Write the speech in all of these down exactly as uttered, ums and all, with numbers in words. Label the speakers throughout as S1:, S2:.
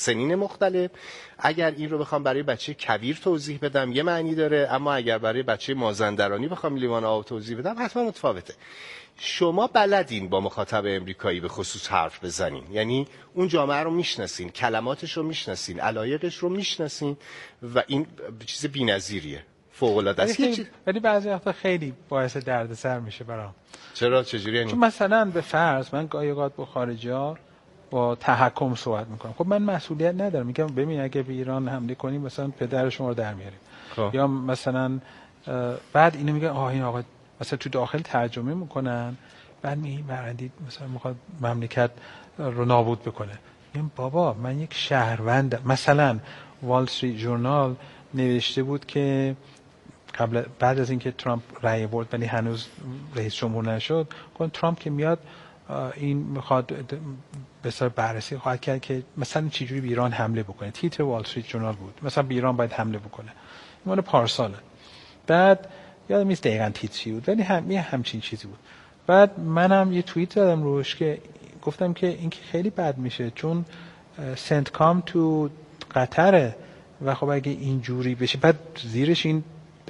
S1: سنین مختلف. اگر این رو بخوام برای بچه کویر توضیح بدم یه معنی داره، اما اگر برای بچه مازندرانی بخوام لیوان آب توضیح بدم حتما متفاوته. شما بلدین با مخاطب امریکایی به خصوص حرف بزنین، یعنی اون جامعه رو میشناسین، کلماتش رو میشناسین، علایقش رو میشناسین و این چیز بی‌نظیریه، فوق العاده است.
S2: ولی, ولی بعضی وقتا خیلی باعث دردسر میشه برام.
S1: چرا؟ چجوری یعنی؟
S2: چون مثلا به فرض من گاهی اوقات با خارجی‌ها با تحکم صحبت میکنم، خب من مسئولیت ندارم، میگم ببین اگه به ایران حمله کنیم مثلا پدر شما رو در میاریم. خب. یا مثلا بعد اینو میگه آه این آقا مثلا تو داخل ترجمه میکنن، بعد میگه مرندی مثلا میخواد مملکت رو نابود بکنه. میگم بابا من یک شهروندم. مثلا وال استریت ژورنال نوشته بود که قبل بعد از اینکه ترامپ رأی برد ولی هنوز رئیس جمهور نشد، گفت ترامپ که میاد این میخواد به اصطلاح بررسی خواهد کرد که مثلا چجوری به ایران حمله بکنه. تیتر وال استریت ژورنال بود مثلا به ایران باید حمله بکنه. این مال پارساله. بعد یادم نیست دقیقاً تیتر چی بود ولی هم همچین چیزی بود. بعد منم یه توییت دادم روش که گفتم که این که خیلی بد میشه چون سنت کام تو قطره و خب اگه اینجوری بشه، بعد زیرش این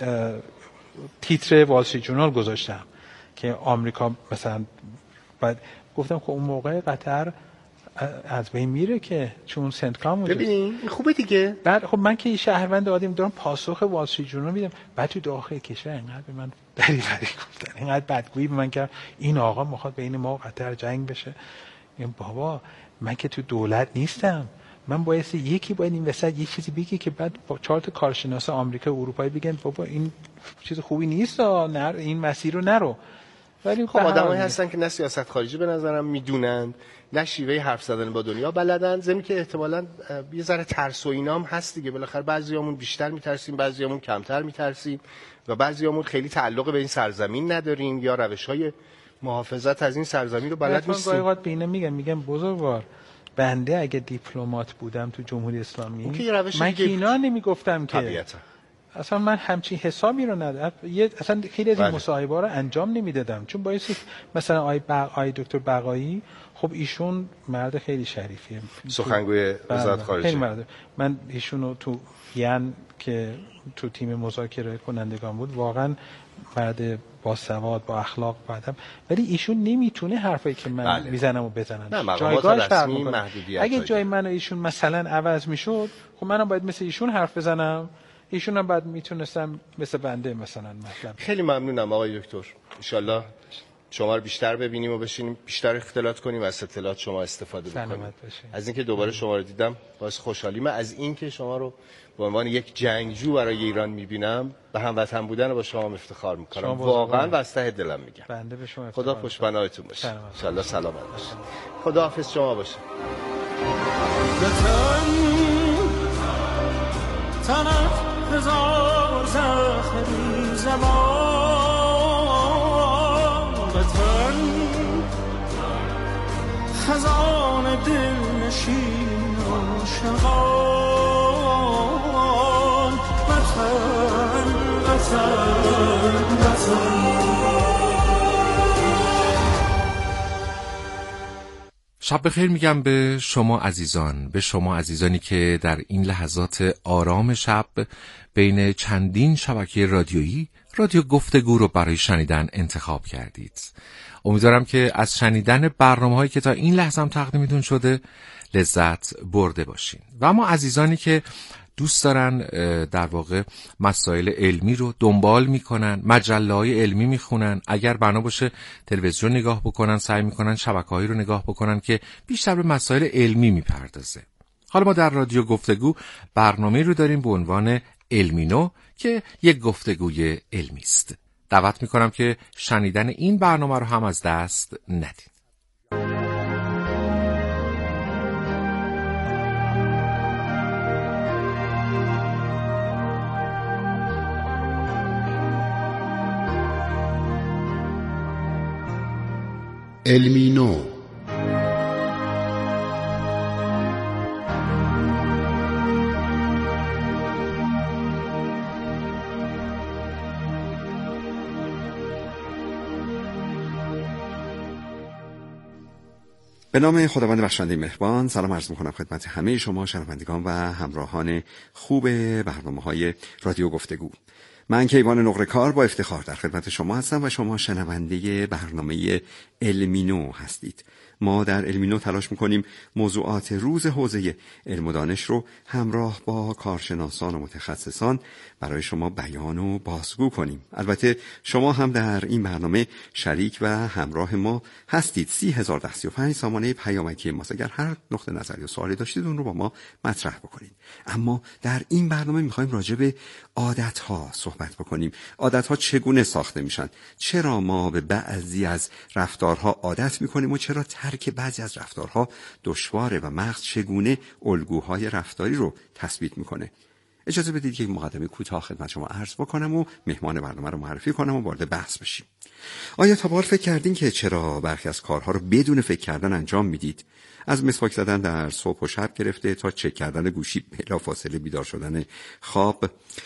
S2: تیتر وال استریت ژورنال گذاشتم که آمریکا مثلا، بعد گفتم خب اون موقع قطر از بین میره که چون سنت کام
S1: ببینین این خوبه دیگه.
S2: بعد خب من که شهروند عادیم دارم پاسخ وال استریت ژورنال میدم، بعد تو داخل کشور اینقدر به من دری دری گفتن، اینقدر بدگویی به من کرد این آقا میخواد بین ما و قطر جنگ بشه. میگم بابا من که تو دولت نیستم، من باید یکی باید این وسط یه چیزی بگی که بعد با چهار تا کارشناس آمریکا و اروپایی بگن بابا این چیز خوبی نیست، نه این مسیر رو نرو. ولی
S1: خب آدمایی هستن که نه سیاست خارجی به نظرم میدونن، نه شیوه حرف زدن با دنیا بلدن، زمین که احتمالاً یه ذره ترس و اینام هست دیگه. بالاخره بعضیامون بیشتر میترسیم، بعضیامون کمتر میترسیم و بعضیامون خیلی تعلق به این سرزمین نداریم یا روش‌های محافظت از این سرزمین رو بلد نیستیم.
S2: من گاهی به میگم میگم بزرگوار بنده اگه دیپلمات بودم تو جمهوری اسلامی من که اینا نمیگفتم که
S1: طبیعتا.
S2: اصلا من همچین حسابی رو ندارم. اصلا خیلی از این مصاحبه‌ها رو انجام نمیدادم چون باعث مثلا آی بق... آی دکتر بقایی، خب ایشون مرد خیلی شریفیه،
S1: سخنگوی وزارت خارجه.
S2: من ایشون رو تو یان که تو تیم مذاکره کنندگان بود واقعا مرد با سواد با اخلاق بعدم، ولی ایشون نمیتونه حرفایی که من بله. میزنم و بزنم.
S1: جایگاهش فرق میکنه.
S2: اگه جای من و ایشون مثلا عوض میشد خب منم باید مثل ایشون حرف بزنم، ایشون هم بعد میتونستم مثل بنده مثلا مطلب.
S1: خیلی ممنونم آقای دکتر، ان شاءالله شما رو بیشتر ببینیم و بشینیم بیشتر اختلاط کنیم و از اطلاعات شما استفاده بکنیم. از اینکه دوباره شما رو دیدم باعث خوشحالیم، از اینکه شما رو به عنوان یک جنگجو برای ایران میبینم، به هموطن بودن با شما افتخار میکنم، واقعا واسه دلم میگم.
S2: بنده به شما
S1: خدا خوشبختتون باشه، ان شاءالله سلامت باشید. خدا حافظ شما باشه.
S3: هزار زخمی زمان بتن خزان دل نشین و شغال بتن بتن بتن.
S4: شب بخیر میگم به شما عزیزان، به شما عزیزانی که در این لحظات آرام شب بین چندین شبکه رادیویی رادیو گفتگو رو برای شنیدن انتخاب کردید. امیدوارم که از شنیدن برنامه‌هایی که تا این لحظه هم تقدیمتون شده لذت برده باشین. و اما عزیزانی که دوست دارن در واقع مسائل علمی رو دنبال میکنن، مجله‌های علمی میخونن، اگر بنا باشه تلویزیون نگاه بکنن، سعی میکنن شبکه‌هایی رو نگاه بکنن که بیشتر به مسائل علمی میپردازه. حالا ما در رادیو گفتگو برنامه رو داریم به عنوان علمینو که یک گفتگوی علمی است. دعوت میکنم که شنیدن این برنامه رو هم از دست ندید.
S5: علمینو
S6: به نام خداوند بخشنده مهربان، سلام عرض می‌کنم خدمت همه شما شنوندگان و همراهان خوب برنامه‌های رادیو گفتگو. من کیوان نقره‌کار با افتخار در خدمت شما هستم و شما شنونده برنامه علمینو هستید. ما در علمینو تلاش میکنیم موضوعات روز حوزه علم و دانش رو همراه با کارشناسان و متخصصان برای شما بیان و بازگو کنیم. البته شما هم در این برنامه شریک و همراه ما هستید. سی هزار ده سی و پنج سامانه پیامکی ماست. اگر هر نقطه نظر یا سوالی داشتید اون رو با ما مطرح بکنید. اما در این برنامه میخوایم راجع به عادت‌ها صحبت بکنیم. عادت‌ها چگونه ساخته میشن؟ چرا ما به بعضی از رفتارها عادت میکنیم و چرا ترک بعضی از رفتارها دشواره و مغز چگونه الگوهای رفتاری رو تثبیت میکنه؟ اجازه بدید که یک مقدمه کوتاه خدمت شما عرض بکنم و مهمان برنامه رو معرفی کنم و وارد بحث بشیم. آیا تا به حال فکر کردین که چرا برخی از کارها رو بدون فکر کردن انجام میدید؟ از مسواک زدن در صبح و شب گرفته تا چک کردن گوشی بلافاصله بیدار شدن خواب،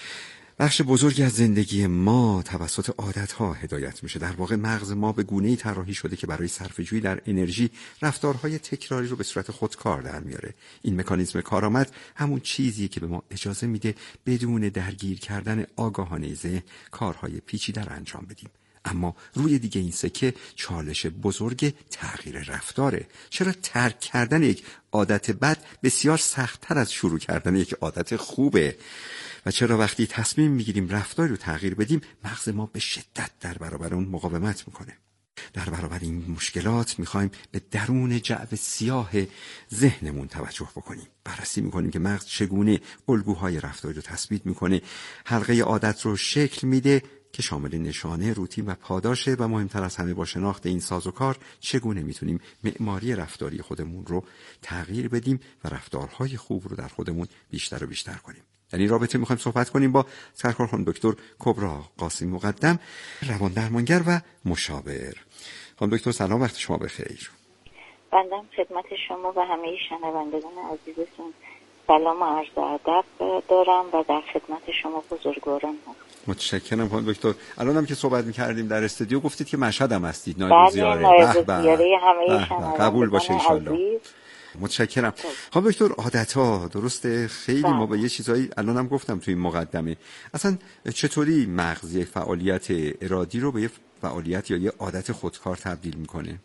S6: بخش بزرگی از زندگی ما توسط عادت‌ها هدایت میشه. در واقع مغز ما به گونه‌ای طراحی شده که برای صرفه‌جویی در انرژی رفتارهای تکراری رو به صورت خودکار در میاره. این مکانیزم کارآمد همون چیزیه که به ما اجازه میده بدون درگیر کردن آگاهانه ذهن کارهای پیچیده رو انجام بدیم. اما روی دیگه این سکه چالش بزرگ تغییر رفتاره. چرا ترک کردن یک عادت بد بسیار سخت‌تر از شروع کردن یک عادت خوبه؟ و چرا وقتی تصمیم میگیریم رفتاری رو تغییر بدیم مغز ما به شدت در برابر اون مقاومت میکنه؟ در برابر این مشکلات میخوایم به درون جعبه سیاه ذهنمون توجه بکنیم. بررسی میکنیم که مغز چگونه الگوهای رفتاری رو تثبیت میکنه، حلقه عادت رو شکل میده که شامل نشانه، روتین و پاداشه و مهمتر از همه با شناخت این سازوکار چگونه میتونیم معماری رفتاری خودمون رو تغییر بدیم و رفتارهای خوب رو در خودمون بیشتر و بیشتر کنیم. در این رابطه میخوایم صحبت کنیم با سرکار خانم دکتر کبرا قاسمی مقدم، روان درمانگر و مشاور. خانم دکتر سلام، وقت شما بخیر.
S7: بندم خدمت شما و همه شنوندگان عزیزتون سلام و عرض ادب دارم و در خدمت شما بزرگواران هستم.
S6: متشکرم خانم دکتر. الان هم که صحبت می‌کردیم در استودیو گفتید که مشهد هم هستید،
S7: نایب
S6: زیاره.
S7: نایب زیاره همه شنوندگان
S6: قبول باشه ان شاءالله. متشکرم.
S7: خب.
S6: خانم دکتر عادت‌ها درسته خیلی
S7: بله.
S6: ما به یه چیزایی الان هم گفتم توی این مقدمه، اصلا چطوری مغز یه فعالیت ارادی رو به یه فعالیت یا یه عادت خودکار تبدیل میکنه؟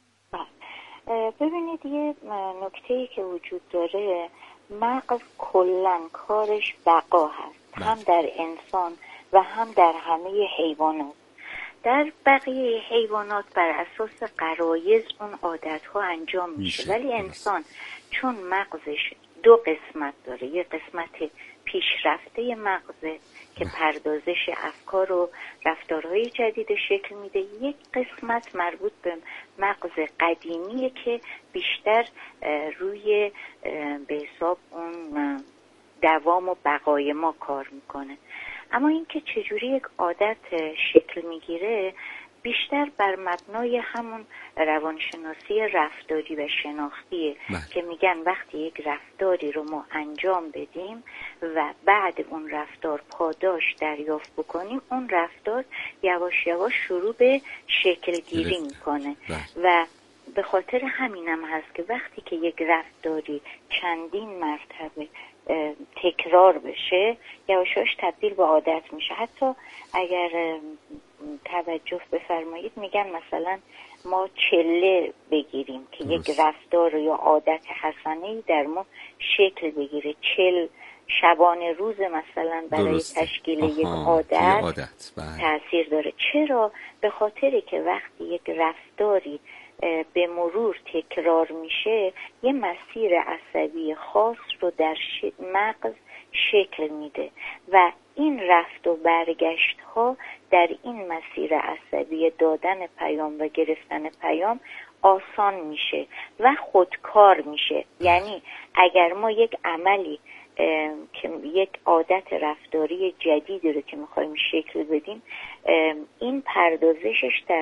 S7: بله. ببینید یه نکته‌ای که وجود داره، مغز کلاً کارش بقا هست. بله. هم در انسان و هم در همه حیوانات. در بقیه حیوانات بر اساس غرایز اون عادت‌ها انجام میشه. میشه ولی انسان چون مغزش دو قسمت داره، یه قسمت پیشرفته مغزه که پردازش افکار و رفتارهای جدید شکل میده، یک قسمت مربوط به مغز قدیمیه که بیشتر روی به حساب اون دوام و بقای ما کار میکنه. اما اینکه چجوری یک عادت شکل میگیره بیشتر بر مبنای همون روانشناسی رفتاری و شناختیه که میگن وقتی یک رفتاری رو ما انجام بدیم و بعد اون رفتار پاداش دریافت بکنیم، اون رفتار یواش یواش شروع به شکل گیری میکنه و به خاطر همینم هست که وقتی که یک رفتاری چندین مرتبه تکرار بشه یواشاش تبدیل به عادت میشه. حتی اگر توجه بفرمایید میگن مثلا ما چله بگیریم که یک رفتار یا عادت حسنه‌ای در ما شکل بگیره، چل شبانه روز مثلا برای درسته. تشکیل آها. یک عادت, عادت. تأثیر داره. چرا؟ به خاطری که وقتی یک رفتاری به مرور تکرار میشه یه مسیر عصبی خاص رو در مغز شکل میده و این رفت و برگشت ها در این مسیر عصبی دادن پیام و گرفتن پیام آسان میشه و خودکار میشه. یعنی اگر ما یک عملی که یک عادت رفتاری جدیدی رو که میخوایم شکل بدیم، این پردازشش در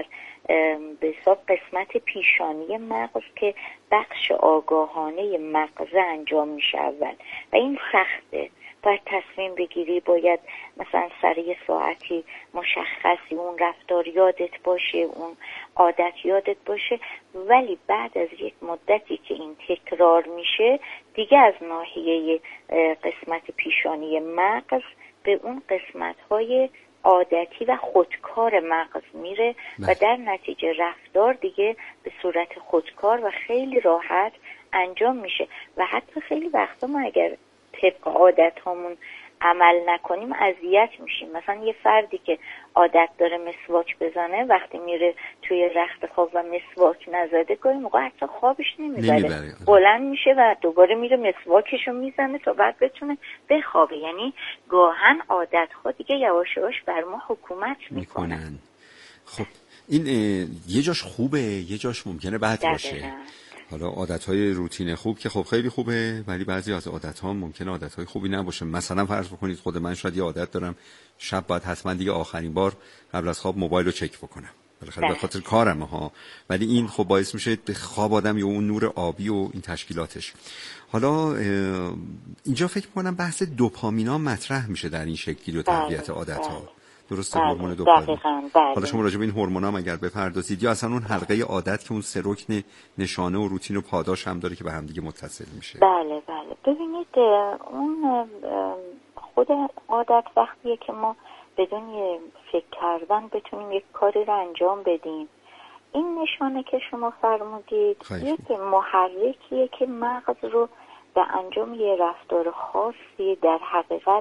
S7: به حساب قسمت پیشانی مغز که بخش آگاهانه مغز انجام میشه اول و این سخته. باید تصمیم بگیری، باید مثلا سر یه ساعتی مشخصی اون رفتار یادت باشه، اون عادت یادت باشه، ولی بعد از یک مدتی که این تکرار میشه دیگه از ناحیه قسمت پیشانی مغز به اون قسمت‌های عادتی و خودکار مغز میره و در نتیجه رفتار دیگه به صورت خودکار و خیلی راحت انجام میشه و حتی خیلی وقتا ما اگر طبق عادت هامون عمل نکنیم اذیت میشیم. مثلا یه فردی که عادت داره مسواک بزنه وقتی میره توی رخت خواب و مسواک نزده گاهی موقع حتی خوابش نمیبره، بلند میشه و دوباره میره مسواکشو میزنه تا بعد بتونه بخوابه. یعنی گاهن عادت ها دیگه یواش یواش بر ما حکومت میکنن.
S6: خب این یه جاش خوبه، یه جاش ممکنه بد باشه. حالا عادت‌های روتین خوب که خب خیلی خوبه، ولی بعضی از عادت‌ها ممکنه عادت‌های خوبی نباشه. مثلا فرض بکنید خود من شاید یه عادت دارم شب باید حتما دیگه آخرین بار قبل از خواب موبایل رو چک بکنم، بالاخره به خاطر کارم ها، ولی این خب باعث میشه به خواب آدم یا اون نور آبی و این تشکیلاتش. حالا اینجا فکر می‌کنم بحث دوپامینا مطرح میشه در این شکلی و تقویت عادت‌ها. درسته؟ هورمون دوپامین. حالا شما راجع به این هورمونا هم اگر بپردازید یا اصلا اون حلقه عادت که اون سه رکن نشانه و روتین و پاداش هم داره که به هم دیگه متصل میشه.
S7: بله بله. ببینید اون خود عادت وقتیه که ما بدون فکر کردن بتونیم یک کاری رو انجام بدیم. این نشانه که شما فرمودید یک محرکیه که مغز رو به انجام یه رفتار خاصی در حقیقت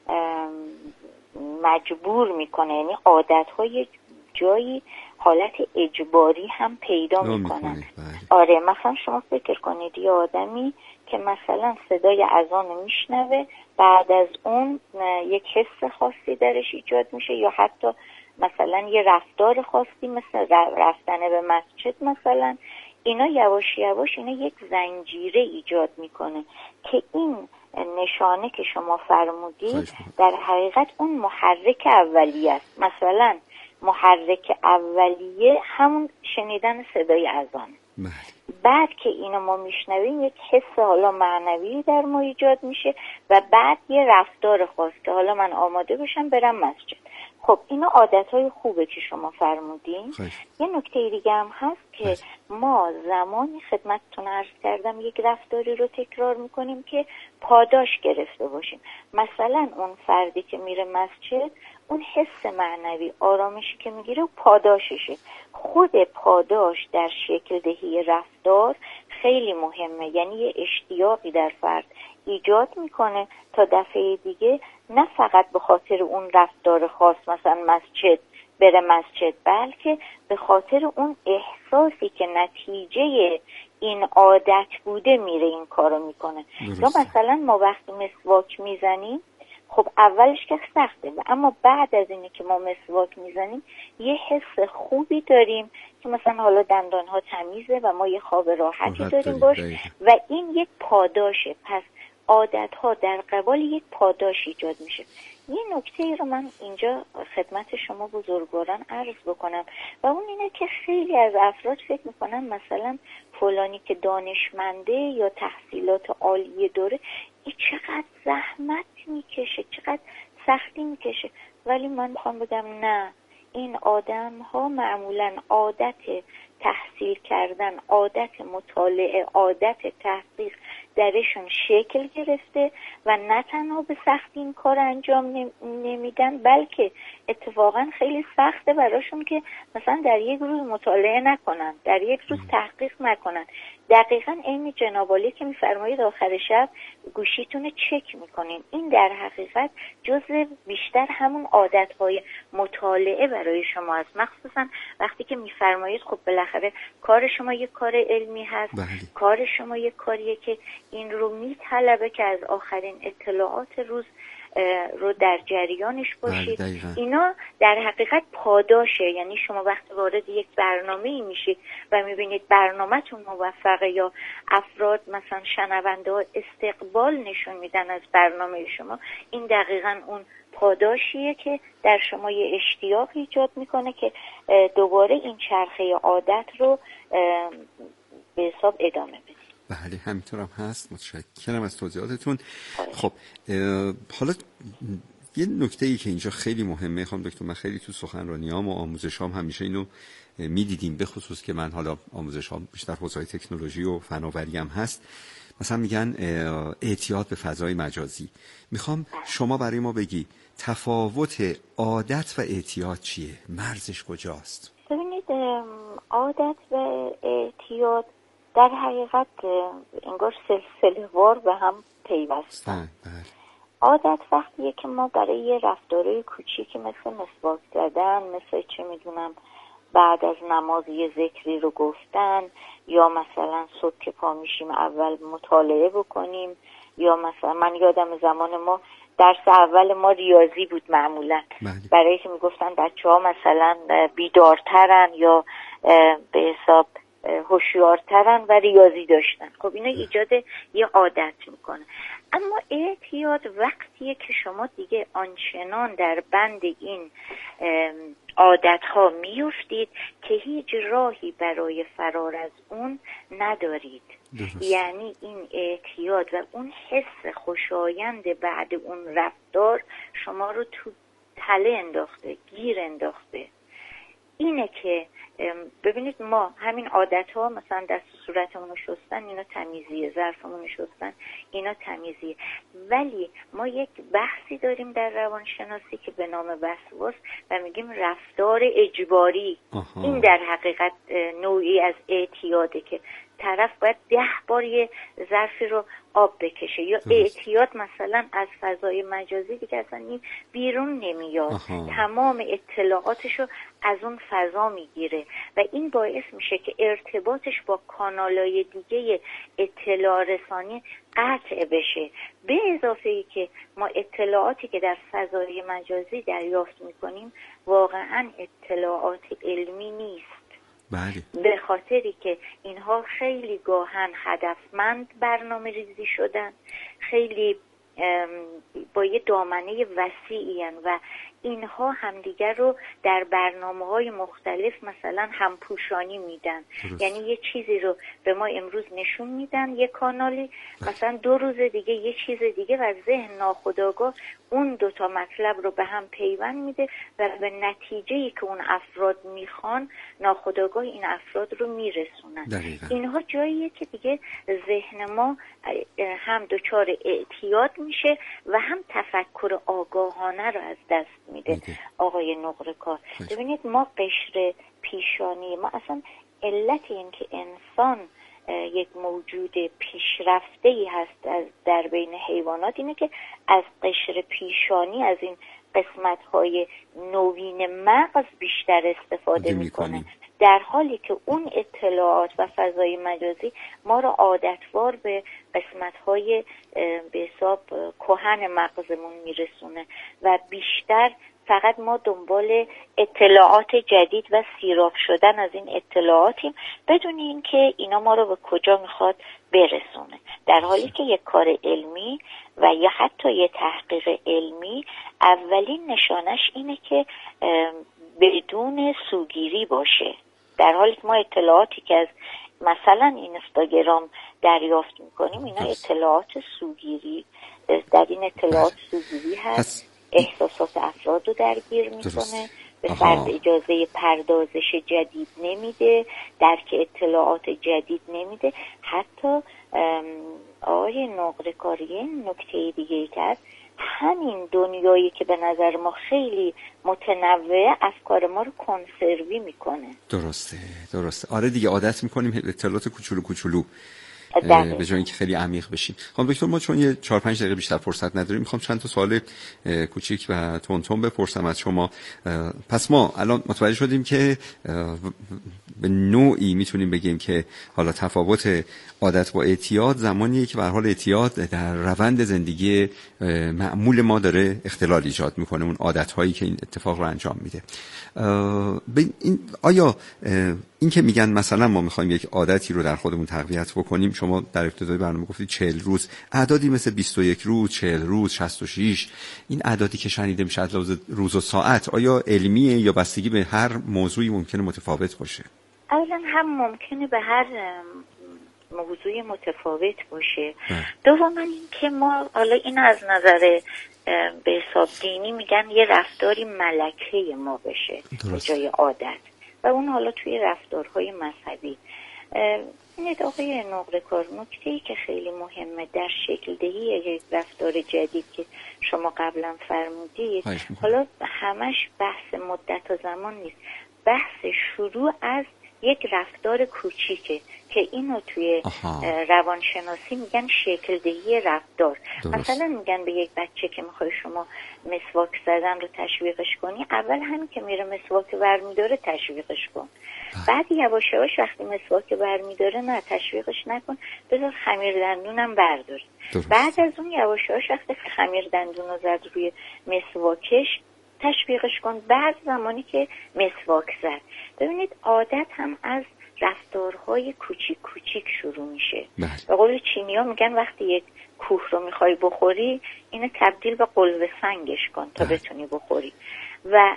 S7: مجبور میکنه. یعنی عادت‌های جایی حالت اجباری هم پیدا میکنن. آره مثلا شما فکر کنید یه آدمی که مثلا صدای اذان میشنوه، بعد از اون یک حس خاصی درش ایجاد میشه یا حتی مثلا یه رفتار خاصی مثل رفتن به مسجد مثلا، اینا یواش یواش اینا یک زنجیره ایجاد میکنه که این نشانه که شما فرمودید در حقیقت اون محرک اولیه است. مثلا محرک اولیه همون شنیدن صدای اذان. بعد که اینو ما میشنویم یک حس حالا معنوی در ما ایجاد میشه و بعد یه رفتار خاص که حالا من آماده بشم برم مسجد. خب اینا عادتهای خوبه که شما فرمودین. یه نکته دیگه هم هست که خیش. ما زمانی خدمتتون عرض کردم یک رفتاری رو تکرار میکنیم که پاداش گرفته باشیم. مثلا اون فردی که میره مسجد اون حس معنوی آرامشی که میگیره پاداششه. خود پاداش در شکل دهی رفتار خیلی مهمه، یعنی یه اشتیاقی در فرد ایجاد میکنه تا دفعه دیگه نه فقط به خاطر اون رفتار خاص مثلا مسجد بره مسجد، بلکه به خاطر اون احساسی که نتیجه این عادت بوده میره این کارو میکنه. یا مثلا ما وقتی مسواک میزنیم خب اولش که سخته، اما بعد از اینه که ما مسواک میزنیم یه حس خوبی داریم که مثلا حالا دندانها تمیزه و ما یه خواب راحتی داریم باش و این یک پاداشه. پس عادت‌ها در قبال یک پاداش ایجاد میشه. یه نکته ای رو من اینجا خدمت شما بزرگواران عرض بکنم و اون اینه که خیلی از افراد فکر میکنن مثلا فلانی که دانشمنده یا تحصیلات عالیه داره این چقدر زحمت میکشه، چقدر سختی میکشه، ولی من میخوام بگم نه، این آدم ها معمولا عادت تحصیل کردن، عادت مطالعه، عادت تحقیق درشون شکل گرفته و نه تنها به سختی این کار انجام نمیدن بلکه اتفاقا خیلی سخته براشون که مثلا در یک روز مطالعه نکنن، در یک روز تحقیق نکنن. دقیقاً این جناب عالی که میفرمایید آخر شب گوشیتون رو چک میکنین، این در حقیقت جزء بیشتر همون عادتهای مطالعه برای شما است. مخصوصا وقتی که میفرمایید خب بالاخره کار شما یک کار علمی هست، بله. کار شما یک کاریه که این رو میطلبه که از آخرین اطلاعات روز رو در جریانش باشید.
S6: دقیقا.
S7: اینا در حقیقت پاداشه. یعنی شما وقتی وارد یک برنامه‌ای میشید و میبینید برنامه‌تون موفقه یا افراد مثلا شنونده ها استقبال نشون میدن از برنامه شما، این دقیقاً اون پاداشیه که در شما یه اشتیاق ایجاد میکنه که دوباره این چرخه عادت رو به حساب ادامه بدید.
S6: بله همینطور هم هست. متشکرم از توضیحاتتون. خب حالا یه نکته ای که اینجا خیلی مهمه خانم دکتر، من خیلی تو سخنرانیام و آموزشام همیشه اینو میدیدیم، به خصوص که من حالا آموزشام بیشتر حوزه تکنولوژی و فناوری هم هست، مثلا میگن اعتیاد به فضای مجازی. میخوام شما برای ما بگی تفاوت عادت و اعتیاد چیه؟ مرزش کجاست؟
S7: ببینید عادت و اعتیاد در حقیقت انگار سلسله وار به هم پیوستن. عادت وقتیه که ما برای یه رفتارهای کوچیکی مثل مسواک زدن، مثل چه میدونم بعد از نماز یه ذکری رو گفتن، یا مثلا صبح که پا میشیم اول مطالعه بکنیم، یا مثلا من یادم زمان ما درس اول ما ریاضی بود معمولا، برای که میگفتن بچه ها مثلا بیدارترن یا به حساب هوشیارترن و ریاضی داشتن. خب اینا ایجاد یه عادت میکنه. اما اعتیاد وقتیه که شما دیگه آنچنان در بند این عادت ها میفتید که هیچ راهی برای فرار از اون ندارید. درست. یعنی این اعتیاد و اون حس خوشایند بعد اون رفتار شما رو تو تله انداخته، گیر انداخته. اینه که ببینید ما همین عادت ها مثلا دست صورتمون رو شستن اینا تمیزیه، ظرفمون رو شستن اینا تمیزیه، ولی ما یک بحثی داریم در روانشناسی که به نام وسواس و میگیم رفتار اجباری. آها. این در حقیقت نوعی از اعتیاده که طرف باید ده بار یه ظرفی رو آب بکشه، یا اعتیاد مثلا از فضای مجازی دیگه اصلا این بیرون نمیاد. آها. تمام اطلاعاتشو از اون فضا میگیره و این باعث میشه که ارتباطش با کانالای دیگه اطلاع رسانی قطع بشه. به اضافه ای که ما اطلاعاتی که در فضای مجازی دریافت میکنیم واقعا اطلاعات علمی نیست. بله. به خاطری که اینها خیلی گاهن هدفمند برنامه ریزی شدن، خیلی با یه دامنه وسیعی هن و اینها همدیگر رو در برنامه‌های مختلف مثلا همپوشانی میدن. درست. یعنی یه چیزی رو به ما امروز نشون میدن یه کانالی، مثلا دو روز دیگه یه چیز دیگه و ذهن ناخودآگاه اون دوتا مطلب رو به هم پیوند میده و به نتیجه‌ای که اون افراد میخوان ناخودآگاه این افراد رو میرسونن. دقیقا. اینها جاییه که دیگه ذهن ما هم دچار اعتیاد میشه و هم تفکر آگاهانه رو از دست میده. میده. آقای نقره‌کار ببینید ما قشر پیشانی ما اصلا علت این که انسان یک موجود پیشرفته‌ای هست در بین حیوانات اینه که از قشر پیشانی، از این قسمت‌های نوین مغز بیشتر استفاده میکنه، در حالی که اون اطلاعات و فضای مجازی ما رو عادتوار به قسمت‌های به حساب کهن مغزمون میرسونه و بیشتر فقط ما دنبال اطلاعات جدید و سیراب شدن از این اطلاعاتیم بدون این که اینا ما رو به کجا میخواد برسونه، در حالی که یک کار علمی و یا حتی یه تحقیق علمی اولین نشانش اینه که بدون سوگیری باشه. در حالی که ما اطلاعاتی که از مثلا این اینستاگرام دریافت میکنیم اینا اطلاعات سوگیری، در این اطلاعات سوگیری هست، احساسات افراد رو درگیر میکنه، به فرد اجازه پردازش جدید نمیده، درک اطلاعات جدید نمیده. حتی آقای نقره‌کاری نکته دیگه ای که هست، همین دنیایی که به نظر ما خیلی متنوع افکار ما رو کنسروی میکنه.
S6: درسته درسته آره دیگه عادت میکنیم اطلاعات کوچولو کوچولو به جای اینکه خیلی عمیق بشیم. خانم دکتر ما چون یه چهار پنج دقیقه بیشتر فرصت نداریم، میخوام چند تا سوال کوچیک و تونتون بپرسم از شما. پس ما الان متوجه شدیم که به نوعی میتونیم بگیم که حالا تفاوت عادت با اعتیاد زمانیه که به هر حال اعتیاد در روند زندگی معمول ما داره اختلال ایجاد میکنه، اون عادت هایی که این اتفاق رو انجام میده. این آیا این که میگن مثلا ما میخوایم یک عادتی رو در خودمون تقویت بکنیم، شما در ابتدای برنامه گفتید چهل روز، اعدادی مثل بیست و یک روز، چهل روز، شصت و شش، این اعدادی که شنیده میشه روز و ساعت، آیا علمیه یا بستگی به هر موضوعی ممکنه متفاوت باشه؟
S7: اولا هم ممکنه به هر موضوع متفاوت باشه. دوما این که ما حالا این از نظر به حساب دینی میگن یه رفتاری ملکه ما بشه به جای عادت، و اون حالا توی رفتارهای مذهبی. این آقای نقره‌کار، نکته‌ای که خیلی مهمه در شکل دهی یک رفتار جدید که شما قبلا فرمودید، حالا همش بحث مدت و زمان نیست، بحث شروع از یک رفتار کوچیکه که اینو توی روانشناسی میگن شکل دهی رفتار. درست. مثلا میگن به یک بچه که میخوای شما مسواک زدن رو تشویقش کنی، اول همین که میره مسواک برمیداره تشویقش کن. بعد یواش یواش وقتی مسواک برمیداره نه تشویقش نکن، بذار خمیر دندونم بردار. بعد از اون یواش یواش وقتی خمیر دندون رو زد روی مسواکش تشویقش کن. بعد زمانی که مسواک زد، ببینید عادت هم از رفتارهای کوچیک کوچیک شروع میشه. به قول چینی‌ها میگن وقتی یک کوه رو میخوای بخوری، اینو تبدیل به قلوه سنگش کن تا بتونی بخوری. و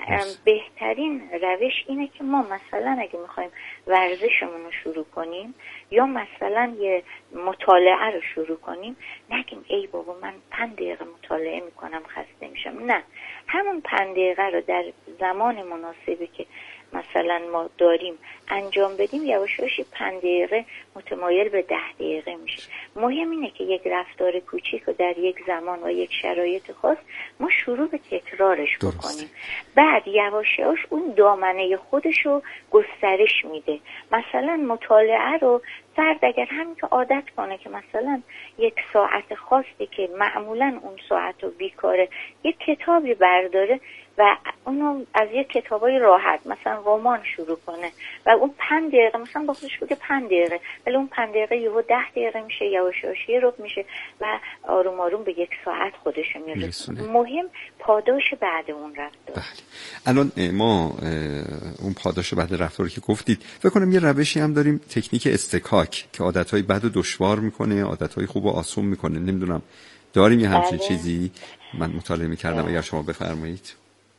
S7: بهترین روش اینه که ما مثلا اگه میخوایم ورزشمون رو شروع کنیم یا مثلا یه مطالعه رو شروع کنیم، نگیم ای بابا من پنج دقیقه مطالعه میکنم خسته میشم. نه، همون پنج دقیقه رو در زمان مناسبی که مثلا ما داریم انجام بدیم، یواش یواش پنج دقیقه متمایل به ده دقیقه میشه. مهم اینه که یک رفتار کوچیک رو در یک زمان و یک شرایط خاص ما شروع به تکرارش بکنیم. درست. بعد یواش یواش اون دامنه خودش رو گسترش میده. مثلا مطالعه رو فرد اگر همین که عادت کنه که مثلا یک ساعت خاصی که معمولا اون ساعت رو بیکاره یک کتابی برداره و اونو از یک کتابای راحت مثلا رمان شروع کنه و اون پنج دقیقه مثلا با خودش بگه پنج دقیقه، ولی اون پنج دقیقه یهو ده دقیقه میشه، یواش یواش یه ربع میشه و آروم آروم به یک ساعت خودش میرسونه. مهم پاداش بعد اون رفتار.
S6: بله. الان ما اون پاداش بعد رفتاری که گفتید، فکر کنم یه روشی هم داریم، تکنیک استکاک، که عادتهای بد و دشوار میکنه، عادتهای خوب و آسون میکنه. نمیدونم داریم یه همچین بله. چیزی من مطالعه میکردم، اگر شما بفرمایید.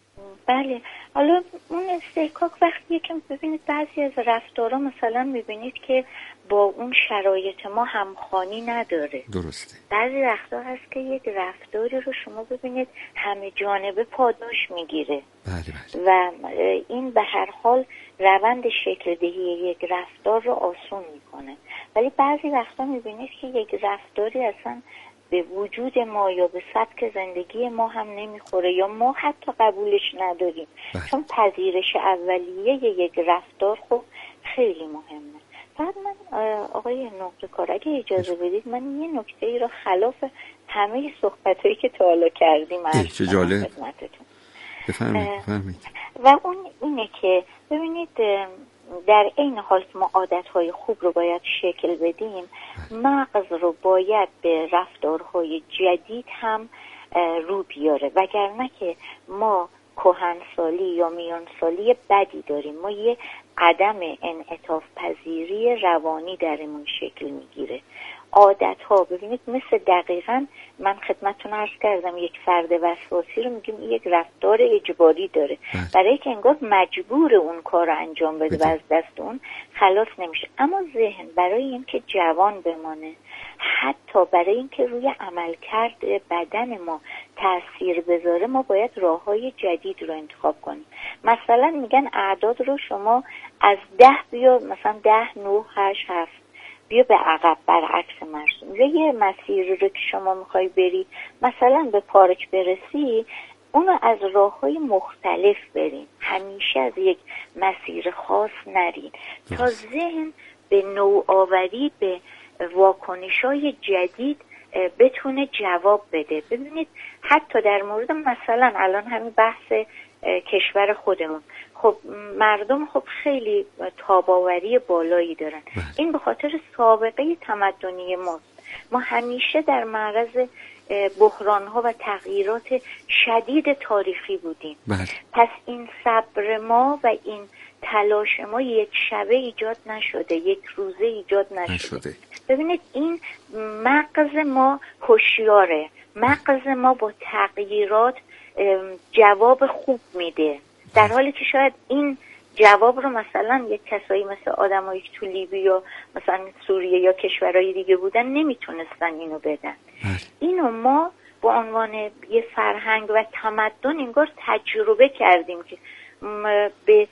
S7: بله، حالا اون استحقاق وقتیه که ببینید بعضی از رفتارها مثلا میبینید که با اون شرایط ما همخوانی نداره.
S6: درسته.
S7: بعضی رفتار هست که یک رفتاری رو شما ببینید همه جانبه پاداش میگیره.
S6: بله بله.
S7: و این به هر حال روند شکل دهی یک رفتار رو آسون میکنه. ولی بعضی وقتا میبینید که یک رفتاری اصلا به وجود ما یا به سبک زندگی ما هم نمیخوره یا ما حتی قبولش نداریم. بله. چون پذیرش اولیه یک رفتار خب خیلی مهمه. بعد من آقای نقره‌کار اگه اجازه بدید من یه نکته ای رو خلاف همه صحبتایی که تا حالا کردیم عرض
S6: چه جالب. بفرمایید بفرمایید.
S7: و اون اینه که ببینید در این حال که ما عادتهای خوب رو باید شکل بدیم، مغز رو باید به رفتارهای جدید هم رو بیاره، وگرنه که ما کهنسالی یا میانسالی بدی داریم. ما یه عدم انعطاف پذیری روانی درمون شکل میگیره. عادت ها ببینید مثل دقیقاً من خدمتتون عرض کردم یک فرد وسواسی رو میگیم یک رفتار اجباری داره، برای که انگار مجبور اون کار رو انجام بده و از دست اون خلاص نمیشه. اما ذهن برای اینکه جوان بمانه، حتی برای اینکه روی عملکرد بدن ما تأثیر بذاره، ما باید راههای جدید رو انتخاب کنیم. مثلا میگن اعداد رو شما از ده بیا مثلا ده، نه، هشت، هفت بیا به عقب برعکس مرسوم. یا یه مسیر رو که شما میخوای بری مثلا به پارک برسی، اونو از راههای مختلف بریم، همیشه از یک مسیر خاص نرین تا ذهن به نوآوری، به واکنش‌های جدید بتونه جواب بده. ببینید حتی در مورد مثلا الان همین بحث کشور خودمون، خب مردم خب خیلی تاباوری بالایی دارن. این به خاطر سابقه تمدنی ماست. ما همیشه در معرض بحران‌ها و تغییرات شدید تاریخی بودیم. بله. پس این صبر ما و این تلاش ما یک شبه ایجاد نشده، یک روزه ایجاد نشده. نشده. ببینید این مغز ما هوشیاره، مغز ما با تغییرات جواب خوب میده، در حالی که شاید این جواب رو مثلا یک کسایی مثل آدمایی که تو لیبی یا مثلا سوریه یا کشورهای دیگه بودن نمیتونستن اینو بدن. اینو ما به عنوان یه فرهنگ و تمدن انگار تجربه کردیم که به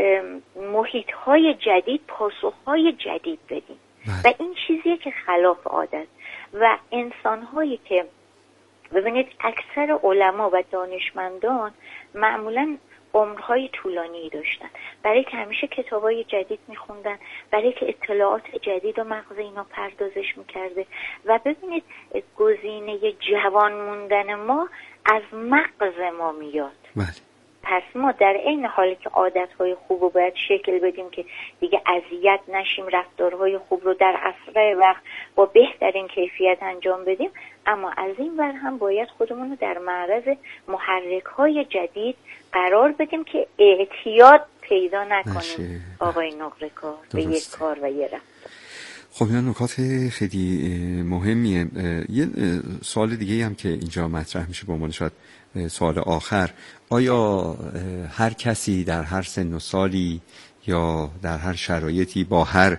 S7: محیط‌های جدید پاسخ‌های جدید بدیم و این چیزیه که خلاف عادت. و انسان‌هایی که ببینید اکثر علما و دانشمندان معمولاً عمرهای طولانی داشتن، برای که همیشه کتابای جدید میخوندن، برای که اطلاعات جدید و مغز اینا پردازش میکرده. و ببینید گزینه جوان موندن ما از مغز ما میاد. بله. پس ما در این حالی که عادتهای خوب رو باید شکل بدیم که دیگه اذیت نشیم، رفتارهای خوب رو در اسرع وقت با بهترین کیفیت انجام بدیم، اما از این ور هم باید خودمون رو در معرض محرک‌های جدید قرار بدیم که اعتیاد پیدا نکنیم آقای نقره‌کار به یک کار و یه رفتار.
S6: خب این نکات خیلی مهمیه. یه سوال دیگه هم که اینجا مطرح میشه به عنوان شاید سوال آخر، آیا هر کسی در هر سن و سالی یا در هر شرایطی با هر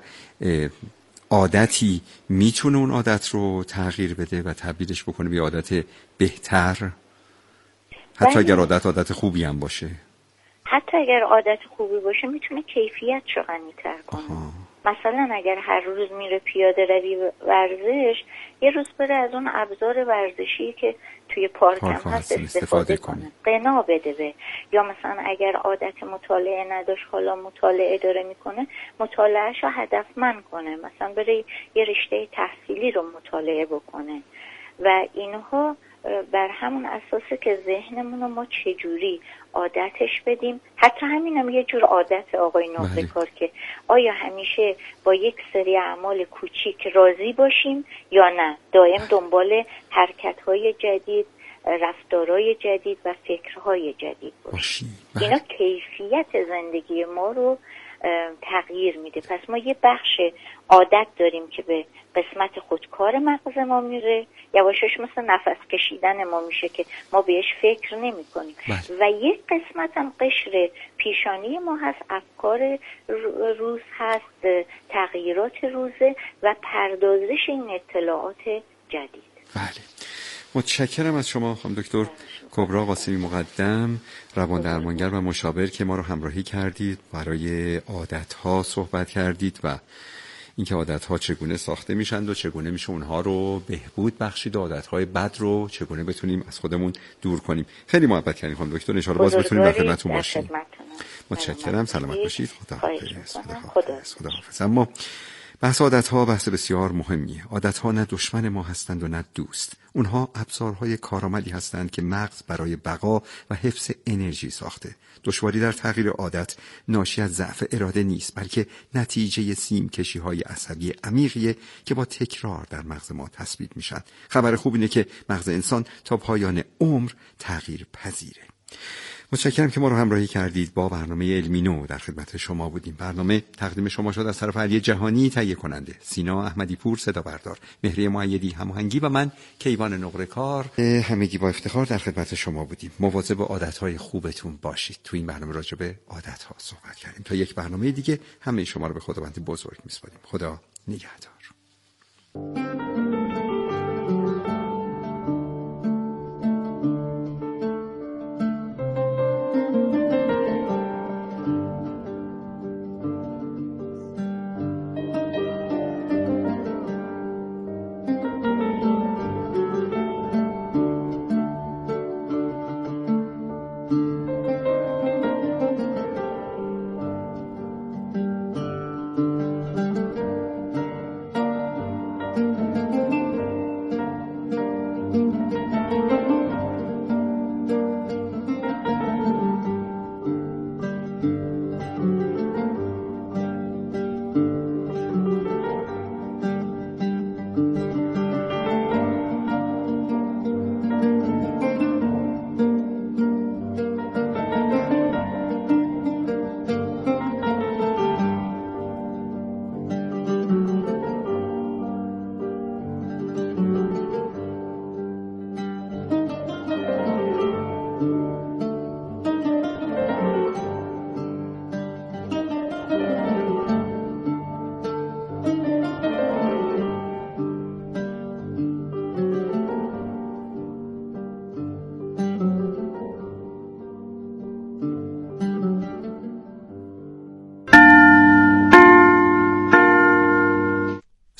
S6: عادتی میتونه اون عادت رو تغییر بده و تبدیلش بکنه به عادت بهتر، حتی اگر عادت عادت خوبی هم باشه؟
S7: حتی اگر عادت خوبی باشه میتونه کیفیت رو غنی‌تر کنه. آها. مثلا اگر هر روز میره پیاده روی ورزش، یه روز بره از اون ابزار ورزشی که توی پارک هم هست استفاده, استفاده کنه، قنا بده به. یا مثلا اگر عادت مطالعه نداشت حالا مطالعه داره میکنه، مطالعهش رو هدفمند کنه، مثلا بره یه رشته تحصیلی رو مطالعه بکنه. و اینها بر همون اساسه که ذهنمون رو ما چجوری عادتش بدیم. حتی همین هم یه جور عادت آقای نقره‌کار که آیا همیشه با یک سری اعمال کوچیک راضی باشیم یا نه، دائم دنبال حرکت‌های جدید، رفتارهای جدید و فکرهای جدید باشیم. اینا کیفیت زندگی ما رو تغییر میده. پس ما یه بخش عادت داریم که به قسمت خودکار مغز ما میره، یواشاش مثل نفس کشیدن ما میشه که ما بهش فکر نمی کنیم. و یک قسمت هم قشر پیشانی ما هست، افکار روز هست، تغییرات روزه و پردازش این اطلاعات جدید.
S6: بله، متشکرم از شما خانم دکتر کبرا قاسمی مقدم، روان درمانگر و مشاور که ما رو همراهی کردید، برای عادت‌ها صحبت کردید و اینکه عادت‌ها چگونه ساخته میشن و چگونه میشه اونها رو بهبود بخشید، عادت‌های بد رو چگونه بتونیم از خودمون دور کنیم. خیلی محبت کردیم خانم دکتر، ان شاءالله باز بتونیم در خدمتتون باشیم. متشکرم، سلامت باشید. خداحافظ. خداحافظ. خداحافظ. اما بحث عادت‌ها بحث بسیار مهمیه. عادت‌ها نه دشمن ما هستند و نه دوست. اونها ابزارهای کارآمدی هستند که مغز برای بقا و حفظ انرژی ساخته. دشواری در تغییر عادت ناشی از ضعف اراده نیست، بلکه نتیجه سیمکشی‌های عصبی عمیقیه که با تکرار در مغز ما تثبیت میشن. خبر خوب اینه که مغز انسان تا پایان عمر تغییر پذیره. متشکرم که ما رو همراهی کردید. با برنامه علمی نو در خدمت شما بودیم. برنامه تقدیم شما شد از طرف علی جهانی، تهیه کننده سینا احمدی پور، صدا بردار مهری معیدی هماهنگی و من کیوان نقره‌کار، همگی با افتخار در خدمت شما بودیم. مواظب عادت‌های خوبتون باشید. تو این برنامه راجع به عادت‌ها صحبت کردیم. تا یک برنامه دیگه همه شما رو به خداوند بزرگ می‌سپاریم. خدا نگهدار.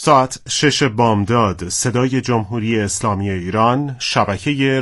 S8: ساعت شش بامداد صدای جمهوری اسلامی ایران، شبکه